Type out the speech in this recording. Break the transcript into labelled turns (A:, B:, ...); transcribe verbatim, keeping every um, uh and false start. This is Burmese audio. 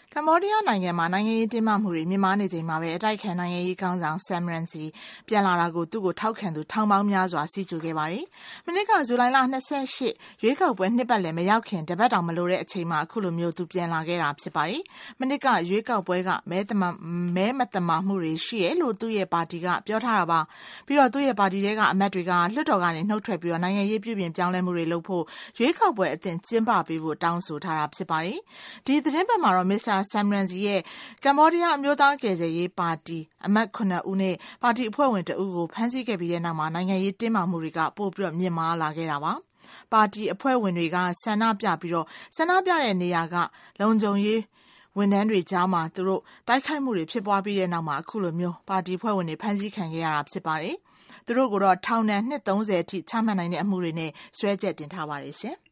A: ကမ္ဘောဒီးယားနိုင်ငံမှာနိုင်ငံရေးတင်းမာမှုတွေမြင့်မားနေချိန်မှာပဲအတိုက်ခံနိုင်ငံရေးခေါင်းဆောင် Sam Rainsy ပြန်လာတာကိုသူ့ကိုထောက်ခံသူထောင်ပေါင်းများစွာစီးကျူခဲ့ပါတယ်။မနှစ်ကဇူလိုင်လ၂၈ရွေးကောက်ပွဲနှစ်ပတ်လည်မရောက်ခင်တပတ်တောင်မလိုတဲ့အချိန်မှာအခုလိုမျိုးသူပြန်လာခဲ့တာဖြစ်ပါတယ်။မနှစ်ကရွေးကောက်ပွဲကမဲတမမဲမတမာမှုတွေရှိရဲလို့သူ့ရဲ့ပါတီကပြောထားတာပါ။ပြီးတော့သူ့ရဲ့ပါတီထဲကအမတ်တွေကလွှတ်တော်ကနေနှုတ်ထွက်ပြီးတော့နိုင်ငံရေးပြုပြင်ပြောင်းလဲမှုတွေလုပ်ဖို့ရွေးကောက်ပွဲအသင့်ကျင်းပပေးဖို့တောင်းဆိုထားတာဖြစ်ပါတယ်။ဒီသတင်းပတ်မှာတော့ Mr. Sam Rainsy ရဲ့ကမ္ဘောဒီးယားအမျိုးသားကယ်ဆယ်ရေးပါတီအမတ်ခုနှစ်ဦးနဲ့ပါတီအဖွဲ့ဝင်တဦးကိုဖမ်းဆီးခဲ့ပြီးတဲ့နောက်မှာနိုင်ငံရေးတင်းမာမှုတွေကပို့ပြီးတော့မြင့်မားလာခဲ့တာပါ။ပါတီအဖွဲ့ဝင်တွေကဆန္ဒပြပြီးတော့ဆန္ဒပြတဲ့နေရာကလုံခြုံရေးဝန်ထမ်းတွေကြားမှာသူတို့တိုက်ခိုက်မှုတွေဖြစ်ပွားပြီးတဲ့နောက်မှာအခုလိုမျိုးပါတီအဖွဲ့ဝင်တွေဖမ်းဆီးခံခဲ့ရတာဖြစ်ပါတယ်။သူတို့ကတော့ထောင်ဒဏ်နှစ်သုံးဆယ်အထိချမှတ်နိုင်တဲ့အမှုတွေနဲ့စွဲချက်တင်ထားပါတယ်ရှင်။